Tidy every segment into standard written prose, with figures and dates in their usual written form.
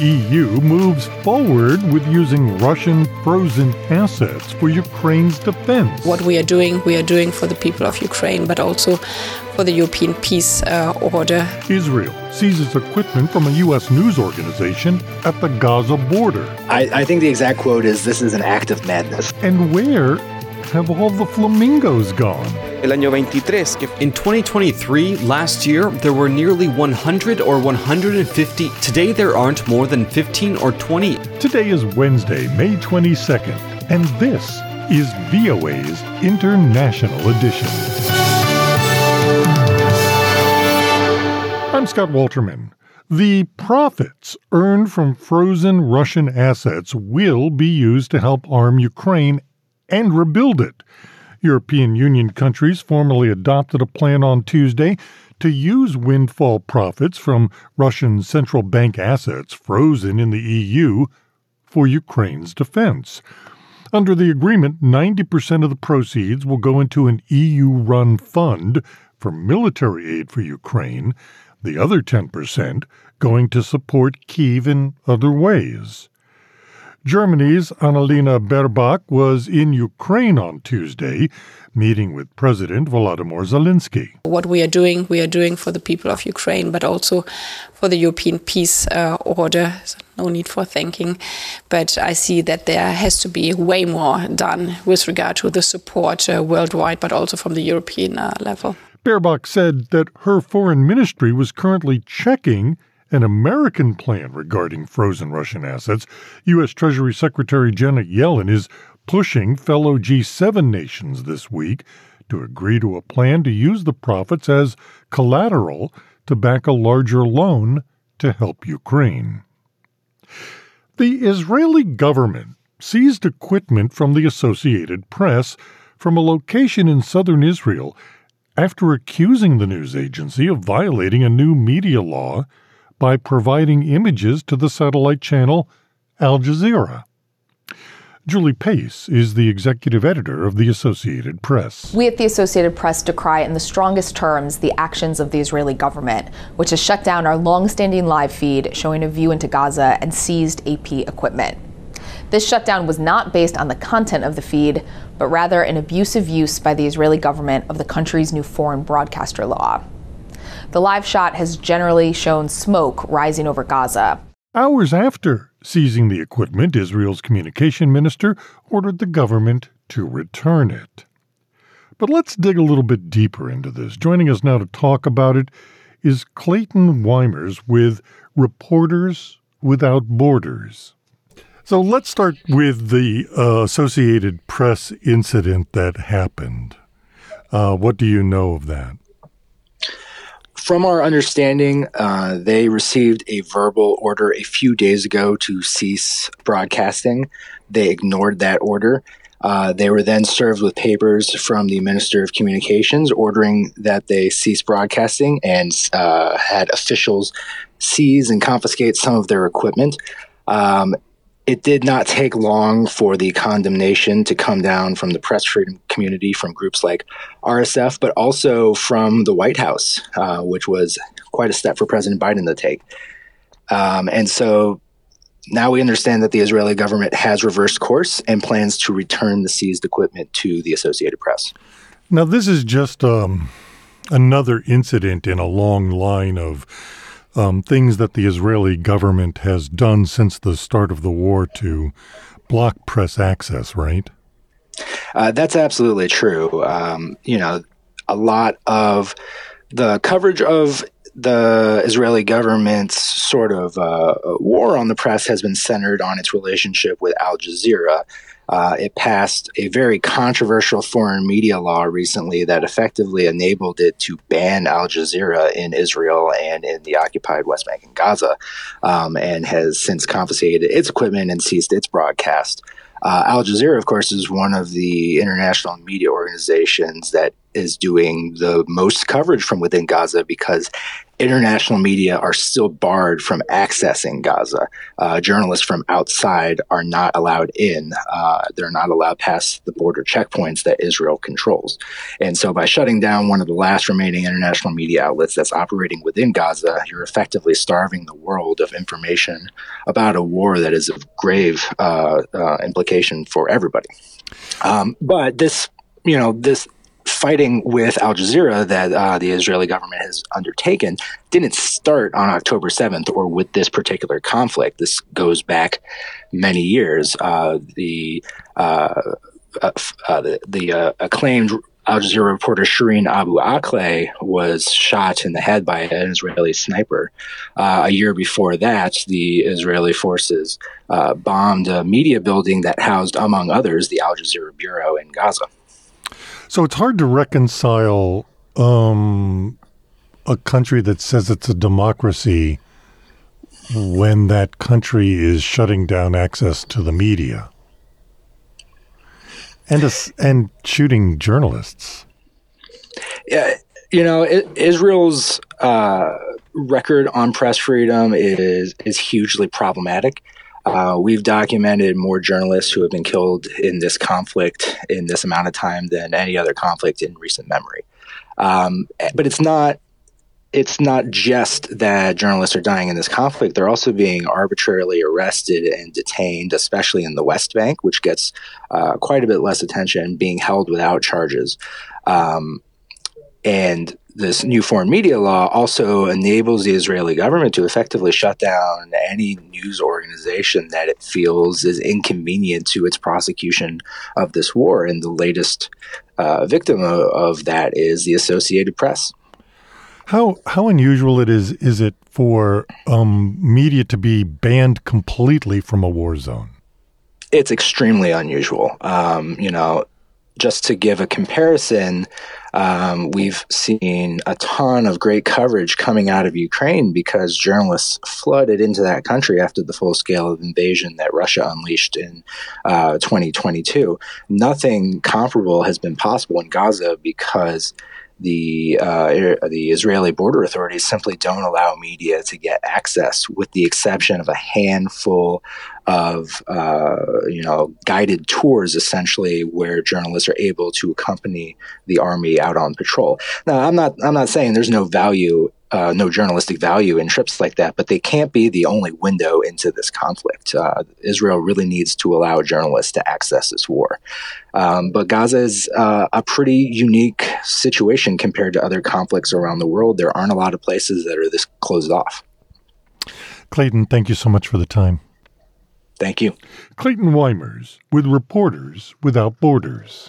EU moves forward with using Russian frozen assets for Ukraine's defense. What we are doing for the people of Ukraine, but also for the European peace order. Israel seizes equipment from a U.S. news organization at the Gaza border. I think the exact quote is, "This is an act of madness." And where have all the flamingos gone? In 2023, last year, there were nearly 100 or 150. Today, there aren't more than 15 or 20. Today is Wednesday, May 22nd, and this is VOA's International Edition. I'm Scott Walterman. The profits earned from frozen Russian assets will be used to help arm Ukraine and rebuild it. European Union countries formally adopted a plan on Tuesday to use windfall profits from Russian central bank assets frozen in the EU for Ukraine's defense. Under the agreement, 90% of the proceeds will go into an EU-run fund for military aid for Ukraine, the other 10% going to support Kyiv in other ways. Germany's Annalena Baerbock was in Ukraine on Tuesday, meeting with President Volodymyr Zelensky. What we are doing for the people of Ukraine, but also for the European peace order. No need for thanking, but I see that there has to be way more done with regard to the support worldwide, but also from the European level. Baerbock said that her foreign ministry was currently checking an American plan regarding frozen Russian assets. U.S. Treasury Secretary Janet Yellen is pushing fellow G7 nations this week to agree to a plan to use the profits as collateral to back a larger loan to help Ukraine. The Israeli government seized equipment from the Associated Press from a location in southern Israel after accusing the news agency of violating a new media law by providing images to the satellite channel Al Jazeera. Julie Pace is the executive editor of the Associated Press. We at the Associated Press decry in the strongest terms the actions of the Israeli government, which has shut down our long-standing live feed showing a view into Gaza and seized AP equipment. This shutdown was not based on the content of the feed, but rather an abusive use by the Israeli government of the country's new foreign broadcaster law. The live shot has generally shown smoke rising over Gaza. Hours after seizing the equipment, Israel's communication minister ordered the government to return it. But let's dig a little bit deeper into this. Joining us now to talk about it is Clayton Weimers with Reporters Without Borders. So let's start with the Associated Press incident that happened. What do you know of that? From our understanding, they received a verbal order a few days ago to cease broadcasting. They ignored that order. They were then served with papers from the Minister of Communications ordering that they cease broadcasting and had officials seize and confiscate some of their equipment. It did not take long for the condemnation to come down from the press freedom community, from groups like RSF, but also from the White House, which was quite a step for President Biden to take. And so now we understand that the Israeli government has reversed course and plans to return the seized equipment to the Associated Press. Now, this is just another incident in a long line of things that the Israeli government has done since the start of the war to block press access, right? That's absolutely true. A lot of the coverage of the Israeli government's sort of war on the press has been centered on its relationship with Al Jazeera. It passed a very controversial foreign media law recently that effectively enabled it to ban Al Jazeera in Israel and in the occupied West Bank and Gaza, and has since confiscated its equipment and ceased its broadcast. Al Jazeera, of course, is one of the international media organizations that is doing the most coverage from within Gaza because international media are still barred from accessing Gaza. Journalists from outside are not allowed in. They're not allowed past the border checkpoints that Israel controls. And so by shutting down one of the last remaining international media outlets that's operating within Gaza, you're effectively starving the world of information about a war that is of grave implication for everybody. But this fighting with Al Jazeera that the Israeli government has undertaken didn't start on October 7th or with this particular conflict. This goes back many years. The acclaimed Al Jazeera reporter Shireen Abu Akleh was shot in the head by an Israeli sniper. A year before that, the Israeli forces bombed a media building that housed, among others, the Al Jazeera bureau in Gaza. So it's hard to reconcile a country that says it's a democracy when that country is shutting down access to the media and shooting journalists. Yeah, Israel's record on press freedom is hugely problematic. We've documented more journalists who have been killed in this conflict in this amount of time than any other conflict in recent memory. But it's not just that journalists are dying in this conflict. They're also being arbitrarily arrested and detained, especially in the West Bank, which gets quite a bit less attention, being held without charges. And this new foreign media law also enables the Israeli government to effectively shut down any news organization that it feels is inconvenient to its prosecution of this war. And the latest victim of that is the Associated Press. How unusual is it for media to be banned completely from a war zone? It's extremely unusual. Just to give a comparison, we've seen a ton of great coverage coming out of Ukraine because journalists flooded into that country after the full-scale invasion that Russia unleashed in 2022. Nothing comparable has been possible in Gaza because the Israeli border authorities simply don't allow media to get access, with the exception of a handful of guided tours, essentially, where journalists are able to accompany the army out on patrol. Now, I'm not saying there's no value, no journalistic value in trips like that, but they can't be the only window into this conflict. Israel really needs to allow journalists to access this war. But Gaza is a pretty unique situation compared to other conflicts around the world. There aren't a lot of places that are this closed off. Clayton, thank you so much for the time. Thank you. Clayton Weimers with Reporters Without Borders.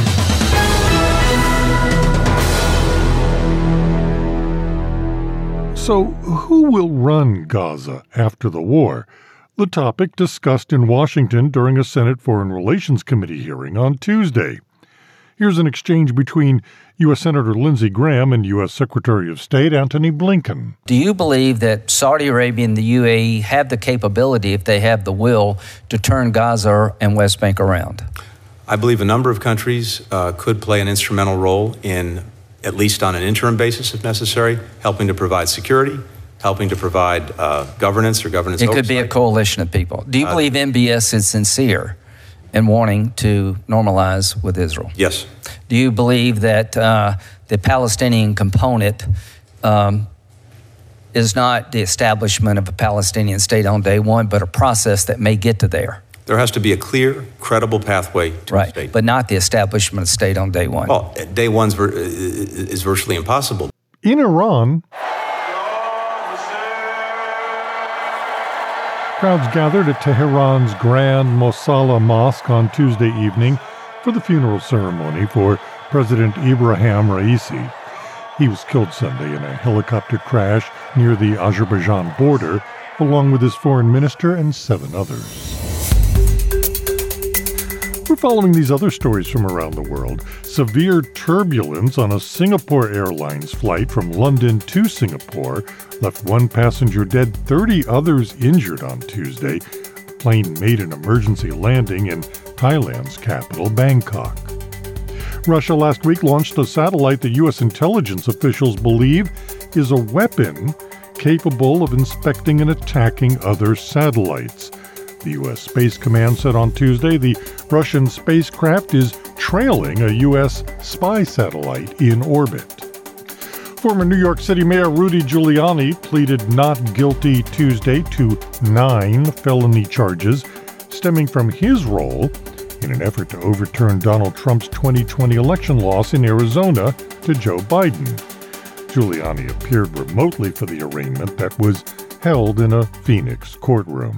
So, who will run Gaza after the war? The topic discussed in Washington during a Senate Foreign Relations Committee hearing on Tuesday. Here's an exchange between U.S. Senator Lindsey Graham and U.S. Secretary of State Antony Blinken. Do you believe that Saudi Arabia and the UAE have the capability, if they have the will, to turn Gaza and West Bank around? I believe a number of countries could play an instrumental role in, at least on an interim basis if necessary, helping to provide security, helping to provide governance or governance oversight. It could be a coalition of people. Do you believe MBS is sincere in wanting to normalize with Israel? Yes. Do you believe that the Palestinian component is not the establishment of a Palestinian state on day one, but a process that may get to there? There has to be a clear, credible pathway to a state. But not the establishment of state on day one. Well, day one is virtually impossible. In Iran, crowds gathered at Tehran's Grand Mosalla Mosque on Tuesday evening for the funeral ceremony for President Ibrahim Raisi. He was killed Sunday in a helicopter crash near the Azerbaijan border, along with his foreign minister and 7 others. We're following these other stories from around the world. Severe turbulence on a Singapore Airlines flight from London to Singapore left 1 passenger dead, 30 others injured on Tuesday. The plane made an emergency landing in Thailand's capital, Bangkok. Russia last week launched a satellite that U.S. intelligence officials believe is a weapon capable of inspecting and attacking other satellites. The U.S. Space Command said on Tuesday the Russian spacecraft is trailing a U.S. spy satellite in orbit. Former New York City Mayor Rudy Giuliani pleaded not guilty Tuesday to 9 felony charges stemming from his role in an effort to overturn Donald Trump's 2020 election loss in Arizona to Joe Biden. Giuliani appeared remotely for the arraignment that was held in a Phoenix courtroom.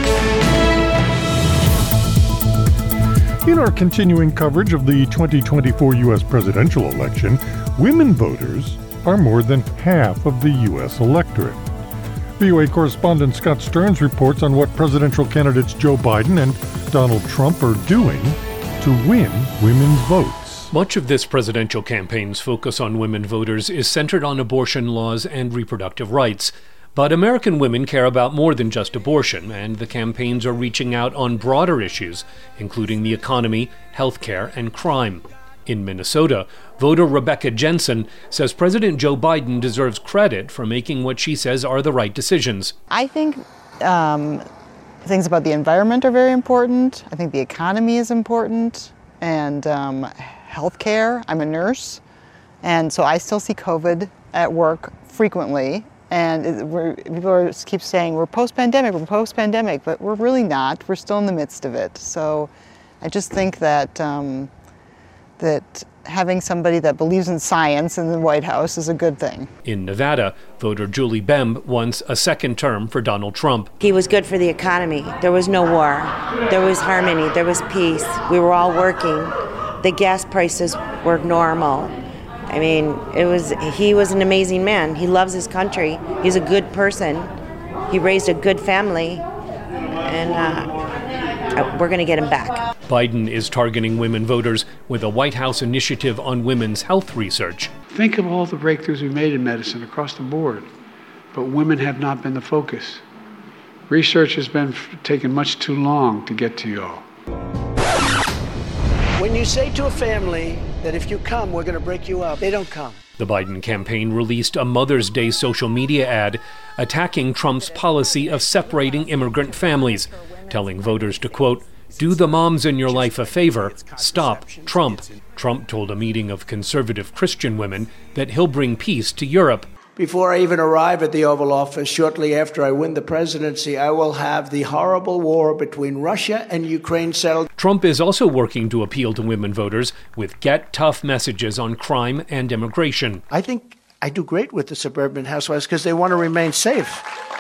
In our continuing coverage of the 2024 U.S. presidential election, women voters are more than half of the U.S. electorate. VOA correspondent Scott Stearns reports on what presidential candidates Joe Biden and Donald Trump are doing to win women's votes. Much of this presidential campaign's focus on women voters is centered on abortion laws and reproductive rights. But American women care about more than just abortion, and the campaigns are reaching out on broader issues, including the economy, healthcare, and crime. In Minnesota, voter Rebecca Jensen says President Joe Biden deserves credit for making what she says are the right decisions. I think things about the environment are very important. I think the economy is important, and healthcare. I'm a nurse, and so I still see COVID at work frequently. And people keep saying we're post-pandemic, but we're really not. We're still in the midst of it. So I just think that that having somebody that believes in science in the White House is a good thing. In Nevada, voter Julie Bemb wants a second term for Donald Trump. He was good for the economy. There was no war. There was harmony. There was peace. We were all working. The gas prices were normal. I mean, he was an amazing man. He loves his country. He's a good person. He raised a good family. And we're going to get him back. Biden is targeting women voters with a White House initiative on women's health research. Think of all the breakthroughs we've made in medicine across the board, but women have not been the focus. Research has been taking much too long to get to you all. When you say to a family that if you come, we're going to break you up, they don't come. The Biden campaign released a Mother's Day social media ad attacking Trump's policy of separating immigrant families, telling voters to, quote, "Do the moms in your life a favor, stop Trump." Trump told a meeting of conservative Christian women that he'll bring peace to Europe. Before I even arrive at the Oval Office, shortly after I win the presidency, I will have the horrible war between Russia and Ukraine settled. Trump is also working to appeal to women voters with get tough messages on crime and immigration. I think I do great with the suburban housewives because they want to remain safe.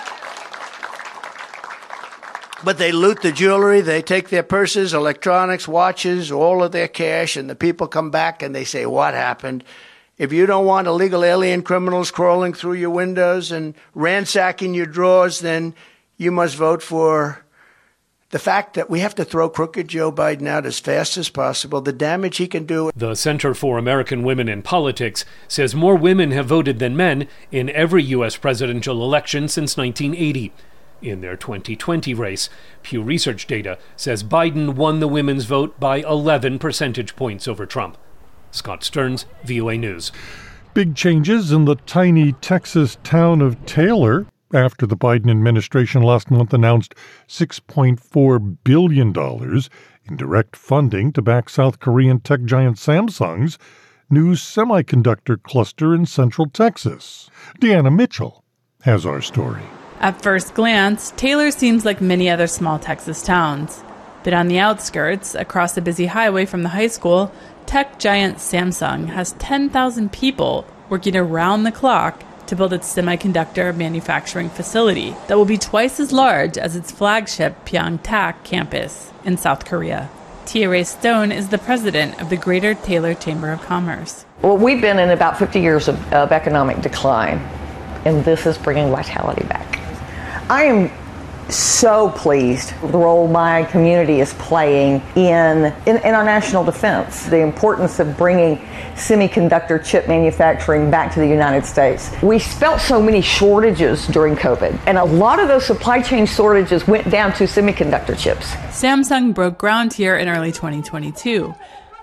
But they loot the jewelry, they take their purses, electronics, watches, all of their cash, and the people come back and they say, what happened? If you don't want illegal alien criminals crawling through your windows and ransacking your drawers, then you must vote for the fact that we have to throw crooked Joe Biden out as fast as possible, the damage he can do. The Center for American Women in Politics says more women have voted than men in every U.S. presidential election since 1980. In their 2020 race, Pew Research data says Biden won the women's vote by 11 percentage points over Trump. Scott Stearns, VOA News. Big changes in the tiny Texas town of Taylor after the Biden administration last month announced $6.4 billion in direct funding to back South Korean tech giant Samsung's new semiconductor cluster in Central Texas. Deanna Mitchell has our story. At first glance, Taylor seems like many other small Texas towns. But on the outskirts, across a busy highway from the high school, tech giant Samsung has 10,000 people working around the clock to build its semiconductor manufacturing facility that will be twice as large as its flagship Pyeongtaek campus in South Korea. Tia Ray Stone is the president of the Greater Taylor Chamber of Commerce. Well, we've been in about 50 years of economic decline, and this is bringing vitality back. I am so pleased with the role my community is playing in our national defense, the importance of bringing semiconductor chip manufacturing back to the United States. We felt so many shortages during COVID, and a lot of those supply chain shortages went down to semiconductor chips. Samsung broke ground here in early 2022.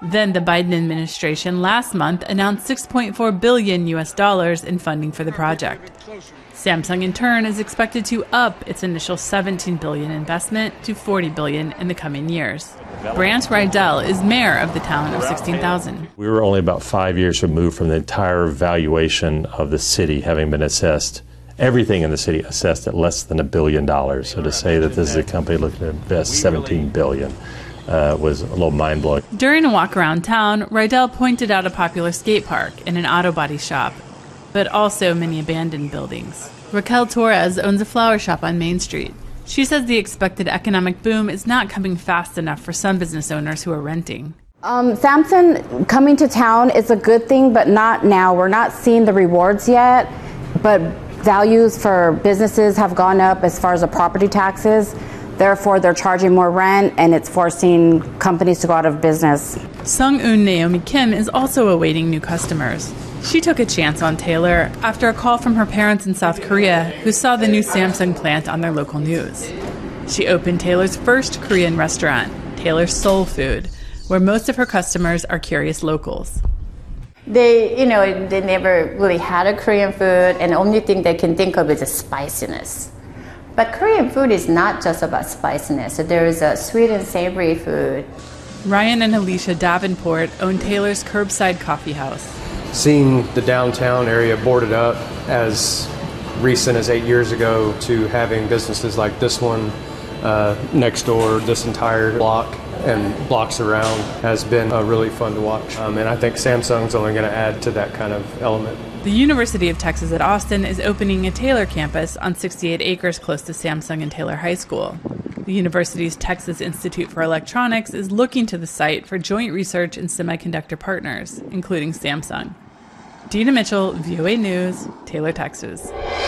Then the Biden administration last month announced $6.4 billion in funding for the project. Samsung, in turn, is expected to up its initial $17 billion investment to $40 billion in the coming years. Brant Rydell is mayor of the town of 16,000. We were only about 5 years removed from the entire valuation of the city having been assessed. Everything in the city assessed at less than $1 billion. So to say that this is a company looking to invest $17 billion was a little mind-blowing. During a walk around town, Rydell pointed out a popular skate park and an auto body shop, but also many abandoned buildings. Raquel Torres owns a flower shop on Main Street. She says the expected economic boom is not coming fast enough for some business owners who are renting. Samsung coming to town is a good thing, but not now. We're not seeing the rewards yet, but values for businesses have gone up as far as the property taxes. Therefore, they're charging more rent, and it's forcing companies to go out of business. Sung-un Naomi Kim is also awaiting new customers. She took a chance on Taylor after a call from her parents in South Korea who saw the new Samsung plant on their local news. She opened Taylor's first Korean restaurant, Taylor's Soul Food, where most of her customers are curious locals. They never really had a Korean food, and the only thing they can think of is the spiciness. But Korean food is not just about spiciness. So there is a sweet and savory food. Ryan and Alicia Davenport own Taylor's Curbside Coffee House. Seeing the downtown area boarded up as recent as 8 years ago to having businesses like this one next door, this entire block and blocks around has been really fun to watch. And I think Samsung's only going to add to that kind of element. The University of Texas at Austin is opening a Taylor campus on 68 acres close to Samsung and Taylor High School. The university's Texas Institute for Electronics is looking to the site for joint research and semiconductor partners, including Samsung. Dina Mitchell, VOA News, Taylor, Texas.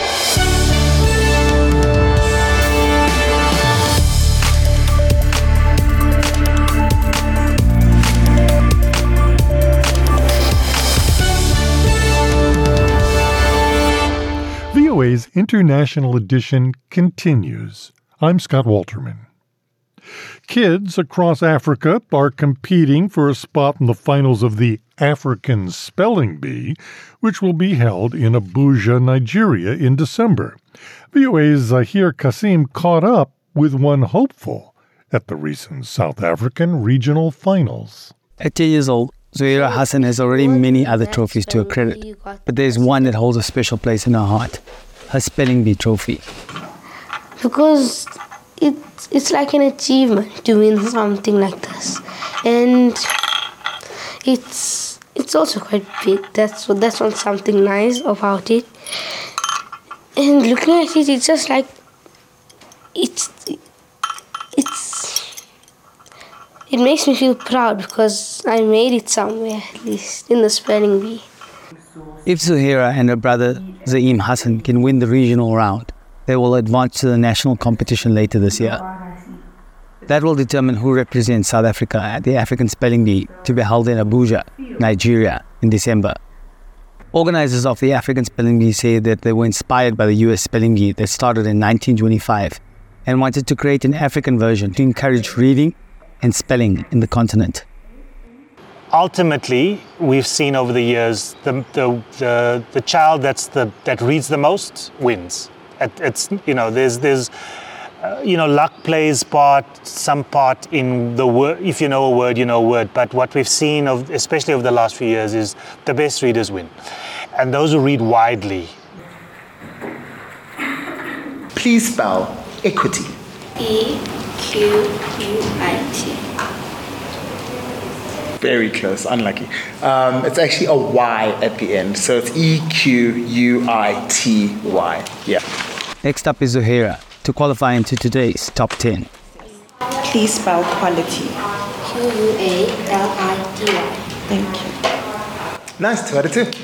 VOA's International Edition continues. I'm Scott Walterman. Kids across Africa are competing for a spot in the finals of the African Spelling Bee, which will be held in Abuja, Nigeria in December. VOA's Zahir Kasim caught up with one hopeful at the recent South African regional finals. At 10 years old, Zuhaira Hassan has already many other trophies to her credit, but there's one that holds a special place in her heart, her Spelling Bee trophy. Because it's like an achievement to win something like this, and it's also quite big. That's what's something nice about it. And looking at it, it's just like it makes me feel proud because I made it somewhere, at least in the spelling bee. If Zuhaira and her brother Zaim Hassan can win the regional round, they will advance to the national competition later this year. That will determine who represents South Africa at the African Spelling Bee to be held in Abuja, Nigeria, in December. Organizers of the African Spelling Bee say that they were inspired by the US Spelling Bee that started in 1925 and wanted to create an African version to encourage reading and spelling in the continent. Ultimately, we've seen over the years the child that reads the most wins. It's there's luck plays some part in the word. If you know a word, you know a word. But what we've seen especially over the last few years is the best readers win, and those who read widely. Please spell equity. EQUIT. Very close, unlucky. It's actually a Y at the end, so it's EQUITY. Yeah. Next up is Zuhaira to qualify into today's top 10. Please spell quality. QUALITY. Thank you. Nice, 2 out of 2.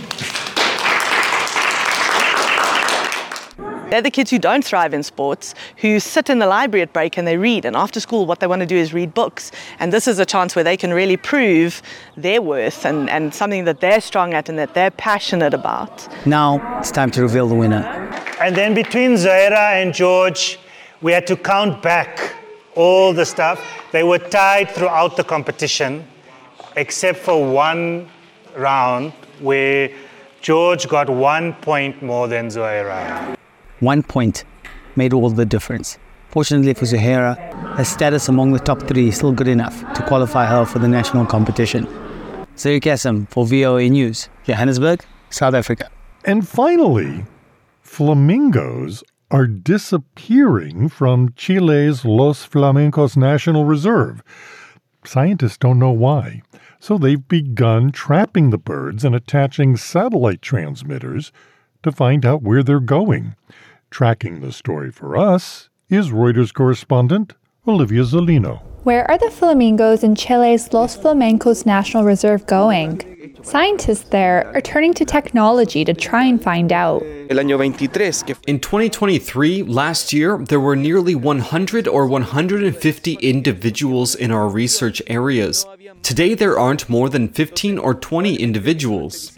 They're the kids who don't thrive in sports, who sit in the library at break and they read, and after school what they want to do is read books. And this is a chance where they can really prove their worth and something that they're strong at and that they're passionate about. Now it's time to reveal the winner. And then between Zuhaira and George, we had to count back all the stuff. They were tied throughout the competition. except for one round where George got 1 point more than Zuhaira. 1 point made all the difference. Fortunately for Zuhaira, her status among the top 3 is still good enough to qualify her for the national competition. Zair Kassem for VOA News, Johannesburg, South Africa. And finally, flamingos are disappearing from Chile's Los Flamencos National Reserve. Scientists don't know why, so they've begun trapping the birds and attaching satellite transmitters to find out where they're going. Tracking the story for us is Reuters correspondent Olivia Zolino. Where are the flamingos in Chile's Los Flamencos National Reserve going? Scientists there are turning to technology to try and find out. In 2023, last year, there were nearly 100 or 150 individuals in our research areas. Today, there aren't more than 15 or 20 individuals.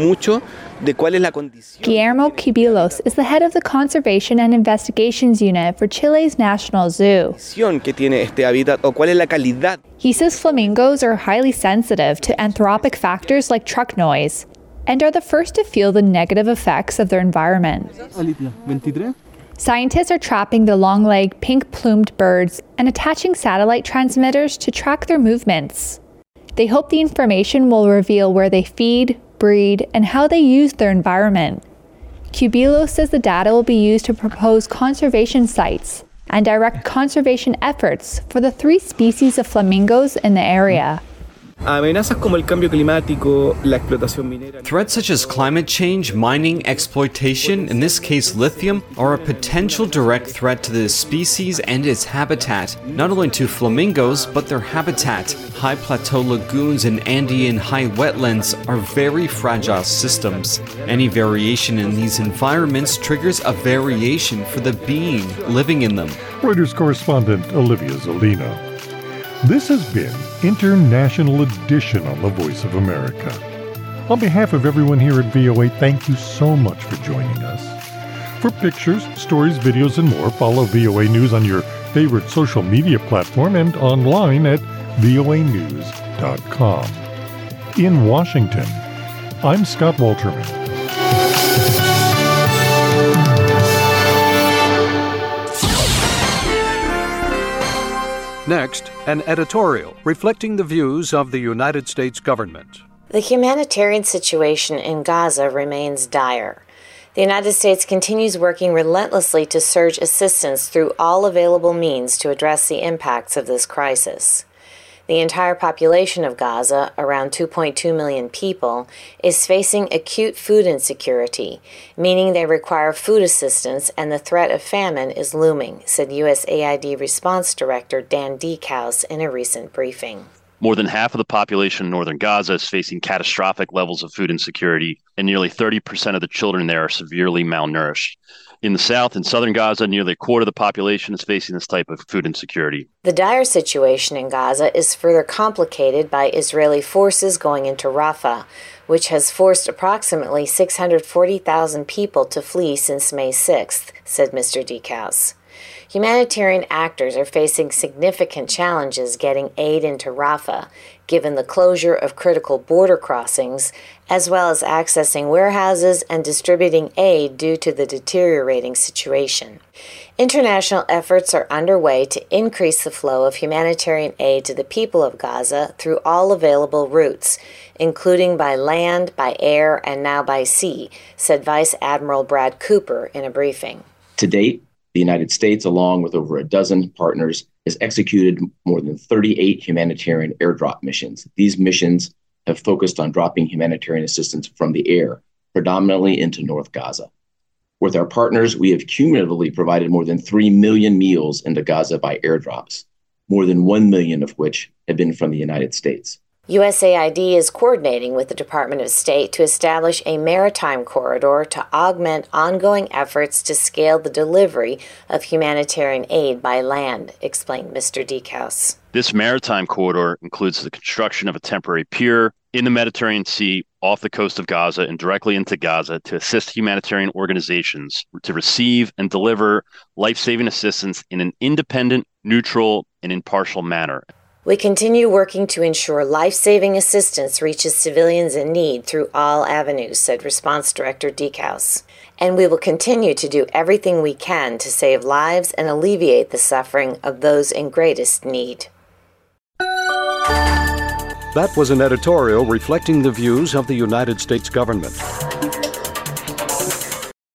Guillermo Quibilos is the head of the Conservation and Investigations Unit for Chile's National Zoo. He says flamingos are highly sensitive to anthropic factors like truck noise and are the first to feel the negative effects of their environment. Scientists are trapping the long-legged, pink-plumed birds and attaching satellite transmitters to track their movements. They hope the information will reveal where they feed, breed, and how they use their environment. Quibilos says the data will be used to propose conservation sites and direct conservation efforts for the 3 species of flamingos in the area. Threats such as climate change, mining, exploitation, in this case lithium, are a potential direct threat to the species and its habitat, not only to flamingos, but their habitat. High plateau lagoons and Andean high wetlands are very fragile systems. Any variation in these environments triggers a variation for the being living in them. Reuters correspondent Olivia Zolino. This has been International Edition on The Voice of America. On behalf of everyone here at VOA, thank you so much for joining us. For pictures, stories, videos, and more, follow VOA News on your favorite social media platform and online at voanews.com. In Washington, I'm Scott Walterman. Next, an editorial reflecting the views of the United States government. The humanitarian situation in Gaza remains dire. The United States continues working relentlessly to surge assistance through all available means to address the impacts of this crisis. The entire population of Gaza, around 2.2 million people, is facing acute food insecurity, meaning they require food assistance and the threat of famine is looming, said USAID Response Director Dan Dieckhaus in a recent briefing. More than half of the population in northern Gaza is facing catastrophic levels of food insecurity, and nearly 30% of the children there are severely malnourished. In the south and southern Gaza, nearly a quarter of the population is facing this type of food insecurity. The dire situation in Gaza is further complicated by Israeli forces going into Rafah, which has forced approximately 640,000 people to flee since May 6th, said Mr. Dieckhaus. Humanitarian actors are facing significant challenges getting aid into Rafah, given the closure of critical border crossings, as well as accessing warehouses and distributing aid due to the deteriorating situation. International efforts are underway to increase the flow of humanitarian aid to the people of Gaza through all available routes, including by land, by air, and now by sea, said Vice Admiral Brad Cooper in a briefing. To date, the United States, along with over a dozen partners, has executed more than 38 humanitarian airdrop missions. These missions have focused on dropping humanitarian assistance from the air, predominantly into North Gaza. With our partners, we have cumulatively provided more than 3 million meals into Gaza by airdrops, more than 1 million of which have been from the United States. USAID is coordinating with the Department of State to establish a maritime corridor to augment ongoing efforts to scale the delivery of humanitarian aid by land, explained Mr. Dieckhaus. This maritime corridor includes the construction of a temporary pier in the Mediterranean Sea off the coast of Gaza and directly into Gaza to assist humanitarian organizations to receive and deliver life-saving assistance in an independent, neutral, and impartial manner. We continue working to ensure life-saving assistance reaches civilians in need through all avenues, said Response Director Diekhuis. And we will continue to do everything we can to save lives and alleviate the suffering of those in greatest need. That was an editorial reflecting the views of the United States government.